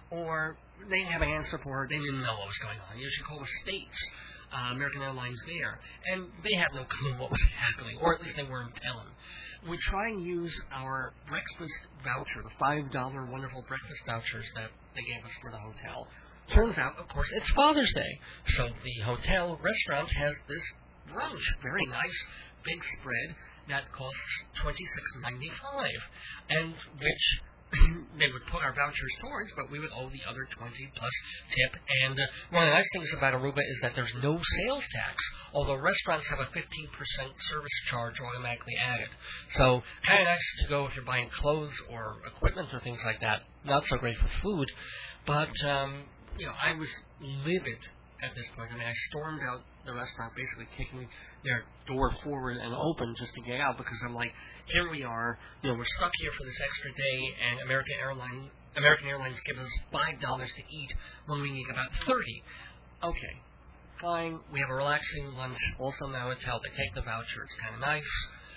or they didn't have an answer for her. They didn't know what was going on. You know, she called the States, uh, American Airlines there, and they had no clue what was happening, or at least they weren't telling. We try and use our breakfast voucher, the five dollar wonderful breakfast vouchers that they gave us for the hotel. Turns out, of course, it's Father's Day, so the hotel restaurant has this brunch, very nice, big spread that costs twenty-six ninety-five, and which they would put our vouchers towards, but we would owe the other twenty plus tip. And uh, one of the nice things about Aruba is that there's no sales tax, although restaurants have a fifteen percent service charge automatically added. So kind of nice to go if you're buying clothes or equipment or things like that. Not so great for food, but um, you know, I was livid at this point. I mean, I stormed out the restaurant, basically kicking their door forward and open just to get out, because I'm like, here we are, you know, we're stuck here for this extra day, and American Airlines American Airlines gives us five dollars to eat when we need about thirty. Okay, fine. We have a relaxing lunch, also in the hotel. They take the voucher. It's kind of nice.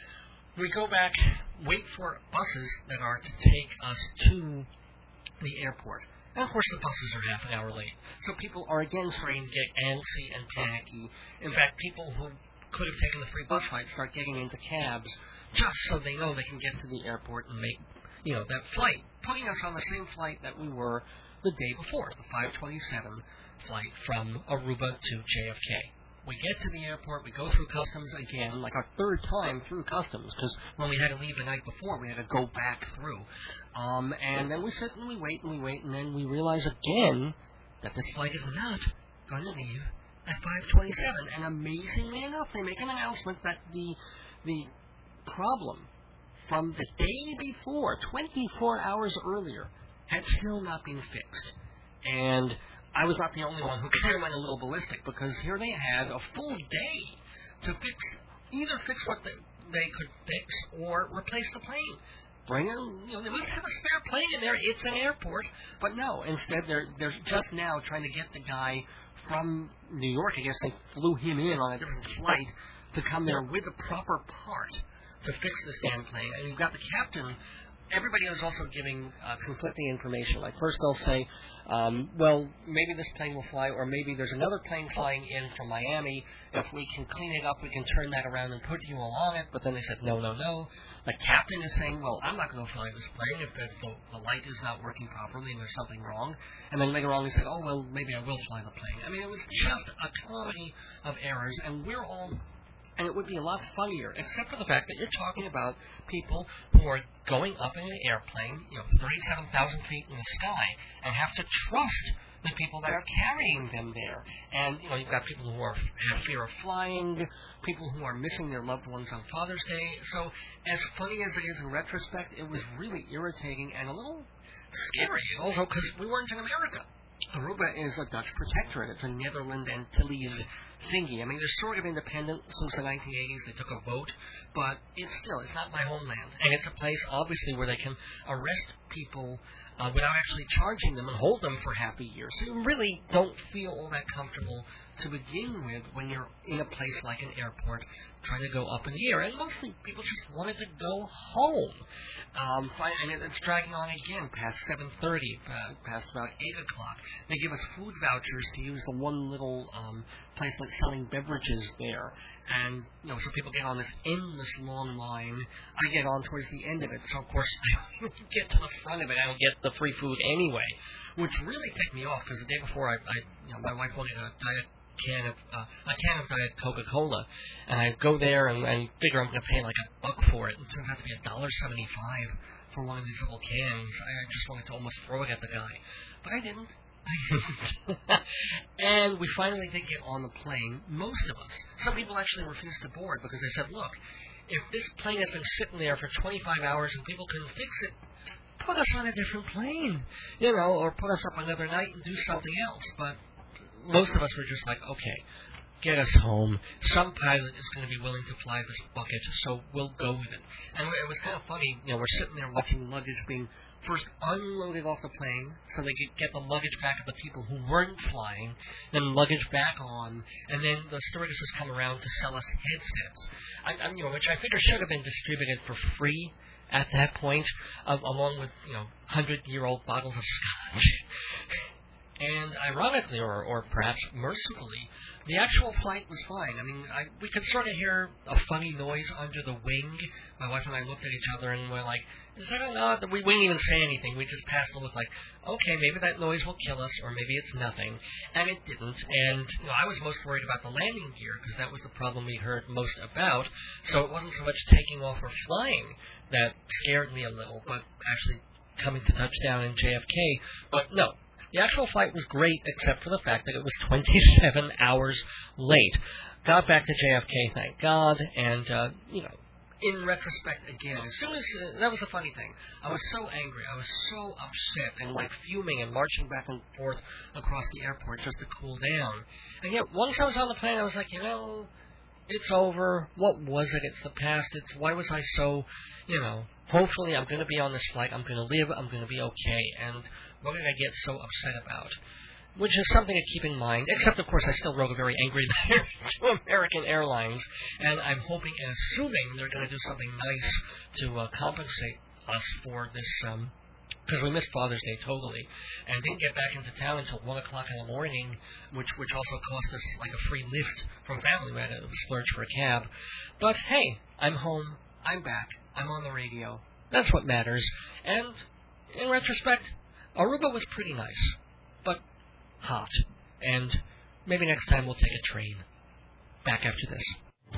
We go back, wait for buses that are to take us to the airport. And, of course, the buses are half an hour late. So people are again starting to get antsy and panicky. In fact, people who could have taken the free bus ride start getting into cabs just so they know they can get to the airport and make, you know, that flight, putting us on the same flight that we were the day before, the five twenty-seven flight from Aruba to J F K. We get to the airport, we go through customs again, like our third time through customs, because when we had to leave the night before, we had to go back through. Um, and then we sit and we wait and we wait, and then we realize again that this flight is not going to leave at five twenty-seven. And amazingly enough, they make an announcement that the the problem from the day before, twenty-four hours earlier, had still not been fixed. And I was not the only one who kind of went a little ballistic, because here they had a full day to fix, either fix what they, they could fix or replace the plane. Bring in, you know, they must have a spare plane in there. It's an airport. But no, instead they're, they're just now trying to get the guy from New York. I guess they flew him in on a different flight to come there with the proper part to fix this damn plane. And you've got the captain. Everybody is also giving uh, conflicting information. Like, first they'll say, um, well, maybe this plane will fly, or maybe there's another plane flying in from Miami. If we can clean it up, we can turn that around and put you all on it. But then they said, no, no, no. The captain is saying, well, I'm not going to fly this plane if the, the, the light is not working properly and there's something wrong. And then later on they said, oh, well, maybe I will fly the plane. I mean, it was just a comedy of errors, and we're all And it would be a lot funnier, except for the fact that you're talking about people who are going up in an airplane, you know, thirty-seven thousand feet in the sky, and have to trust the people that are carrying them there. And, you know, you've got people who are have fear of flying, people who are missing their loved ones on Father's Day. So, as funny as it is in retrospect, it was really irritating and a little scary, also because we weren't in America. Aruba is a Dutch protectorate. It's a Netherlands Antilles thingy. I mean, they're sort of independent since the nineteen eighties. They took a vote, but it's still, it's not my homeland. And it's a place, obviously, where they can arrest people uh, without actually charging them and hold them for half a year. So you really don't feel all that comfortable to begin with when you're in a place like an airport trying to go up in the air. And mostly people just wanted to go home. Um, and it's dragging on again past seven thirty, uh, past about eight o'clock. They give us food vouchers to use the one little um, place that's selling beverages there. And, you know, so people get on this endless long line. I get on towards the end of it. So, of course, I don't get to the front of it. I don't get the free food anyway, which really ticked me off because the day before, I, I, you know, my wife wanted a diet can of uh, a can of Diet Coca-Cola, and I go there and, and figure I'm going to pay like a buck for it. It turns out to be a dollar seventy-five for one of these little cans. I just wanted to almost throw it at the guy, but I didn't. And we finally did get on the plane, most of us. Some people actually refused to board because they said, look, if this plane has been sitting there for twenty-five hours and people can fix it, put us on a different plane, you know, or put us up another night and do something else. But most of us were just like, okay, get us home. Some pilot is going to be willing to fly this bucket, so we'll go with it. And it was kind of funny, you know, we're sitting there watching luggage being first unloaded off the plane so they could get the luggage back of the people who weren't flying, then luggage back on, and then the stewardesses come around to sell us headsets, I, I, you know, which I figure should have been distributed for free at that point, uh, along with, you know, hundred-year-old bottles of scotch. And ironically, or, or perhaps mercifully, the actual flight was fine. I mean, I, we could sort of hear a funny noise under the wing. My wife and I looked at each other and we're like, is that not? We wouldn't even say anything. We just passed the look like, okay, maybe that noise will kill us, or maybe it's nothing. And it didn't. And, you know, I was most worried about the landing gear because that was the problem we heard most about. So it wasn't so much taking off or flying that scared me a little, but actually coming to touchdown in J F K. But no. The actual flight was great, except for the fact that it was twenty-seven hours late. Got back to J F K, thank God, and, uh, you know, in retrospect, again, as soon as, uh, that was the funny thing, I was so angry, I was so upset, and, like, fuming and marching back and forth across the airport just to cool down. And yet, once I was on the plane, I was like, you know, it's over, what was it, it's the past, it's, why was I so, you know, hopefully I'm going to be on this flight, I'm going to live, I'm going to be okay, and what did I get so upset about? Which is something to keep in mind, except, of course, I still wrote a very angry letter to American Airlines, and I'm hoping and assuming they're going to do something nice to uh, compensate us for this, um, because we missed Father's Day totally, and didn't get back into town until one o'clock in the morning, which which also cost us like a free lift from family. We had to splurge for a cab. But hey, I'm home, I'm back, I'm on the radio. That's what matters. And in retrospect, Aruba was pretty nice, but hot. And maybe next time we'll take a train. Back after this.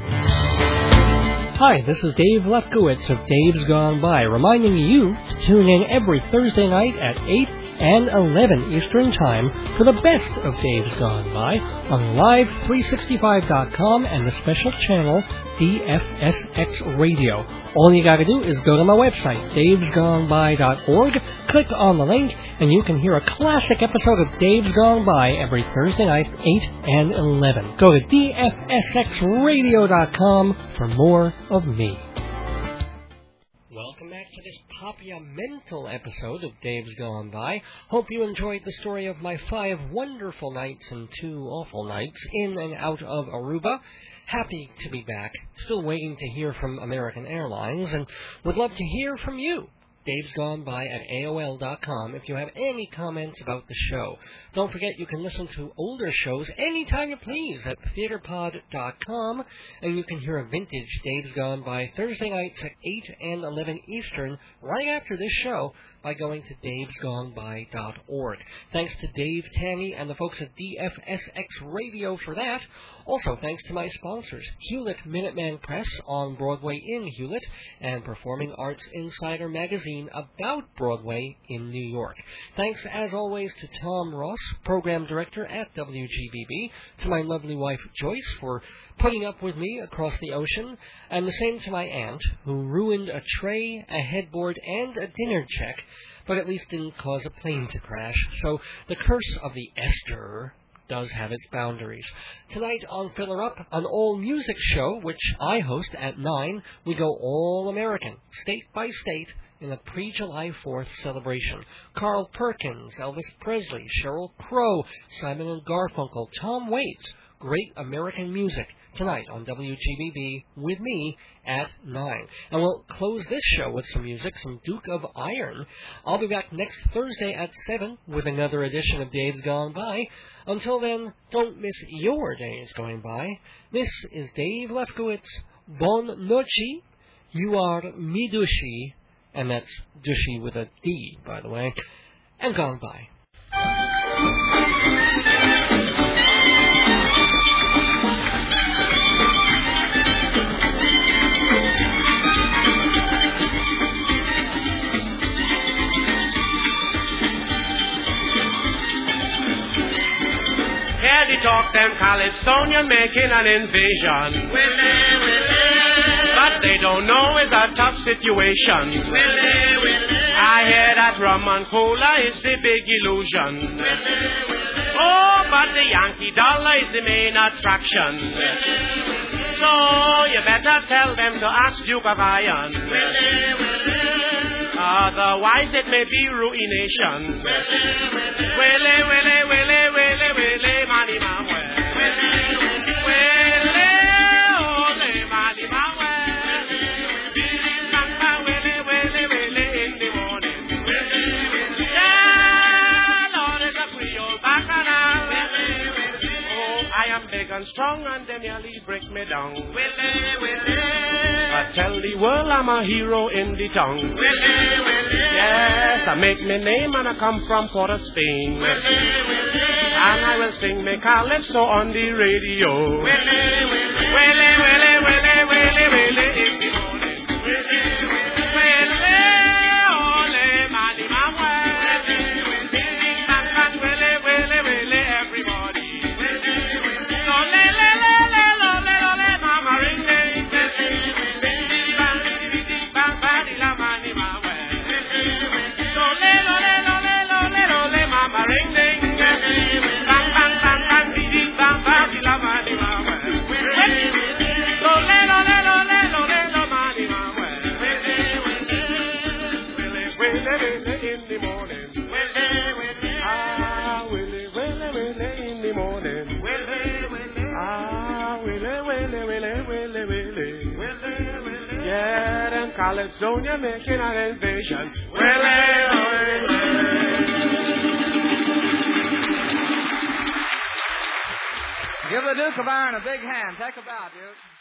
Hi, this is Dave Lefkowitz of Dave's Gone By, reminding you to tune in every Thursday night at eight and eleven Eastern Time for the best of Dave's Gone By on live three sixty-five dot com and the special channel D F S X Radio. All you gotta do is go to my website, daves gone by dot org, click on the link, and you can hear a classic episode of Dave's Gone By every Thursday night, eight and eleven. Go to D F S X radio dot com for more of me. Welcome back to this Papiamental episode of Dave's Gone By. Hope you enjoyed the story of my five wonderful nights and two awful nights in and out of Aruba. Happy to be back, still waiting to hear from American Airlines, and would love to hear from you. Dave's Gone By at A O L dot com if you have any comments about the show. Don't forget you can listen to older shows anytime you please at theater pod dot com, and you can hear a vintage Dave's Gone By Thursday nights at eight and eleven Eastern right after this show by going to daves gone by dot org. Thanks to Dave Tanny and the folks at D F S X Radio for that. Also, thanks to my sponsors, Hewlett Minuteman Press on Broadway in Hewlett, and Performing Arts Insider magazine about Broadway in New York. Thanks, as always, to Tom Ross, Program Director at W G B B, to my lovely wife, Joyce, for putting up with me across the ocean, and the same to my aunt, who ruined a tray, a headboard, and a dinner check, but at least didn't cause a plane to crash. So the curse of the Esther does have its boundaries. Tonight on Filler Up, an all-music show, which I host at nine, we go all-American, state by state, in a pre-July fourth celebration. Carl Perkins, Elvis Presley, Sheryl Crow, Simon and Garfunkel, Tom Waits, great American music, tonight on W G B B with me at nine. And we'll close this show with some music, some Duke of Iron. I'll be back next Thursday at seven with another edition of Days Gone By. Until then, don't miss your days going by. This is Dave Lefkowitz. Bon noche. You are mi dushi. And that's dushi with a D, by the way. And gone by. Talk them Calypsonian making an invasion. Willie, Willie. But they don't know it's a tough situation. Willie, Willie. I hear that rum and cola is the big illusion. Willie, Willie. Oh, but the Yankee dollar is the main attraction. Willie, Willie. So you better tell them to ask Duke of Iron. Willie, Willie. Otherwise it may be ruination. Willie, Willie. Willie, Willie, Willie, Willie, Willie, money, man, well. Willie, Willie, Willie, ole, money, man, well. Billy Santa, Willie, Willie, Willie, in the morning. Willie, Willie. Yeah, Lord, it's a Creole bacchanal. Willie, Willie. Oh, I am big and strong and they nearly break me down. Willie, Willie. I tell the world I'm a hero in the town. Willie, Willie. Yes, I make me name and I come from Port of Spain. Willie, Willie. And I will sing me calypso on the radio. Willie, Willie. Willie, Willie, Willie, Willie, Willie, in the morning. Willie, Willie. Willie, ole, mani, mama. Willie, Willie. Bang, bang, Willie, Willie, Willie, everybody. Willie, Willie. So, le, le, le, le, lo, le, lo, le, mama, ring, ring. Willie, Willie. Bang, bang, bang, bang, la, mani, mama. So, le, lo, le, lo, le, lo, le, lo, le, mama, ring, ring. Bang, bang, bang, bang, bang, bang, bang, la, mani, mama. So, le, lo, le, lo, le, lo, le, lo, mani, mama. Willie, Willie, Willie, in the morning. Willie, Willie. Ah, Willie, Willie, Willie, in the morning. Willie, Willie. Ah, Willie, Willie, Willie, Willie, Willie. Willie, Willie. Yeah, them Calypsonia making an invasion. Willie, Willie. Give the Duke of Iron a big hand. Take a bow, Duke.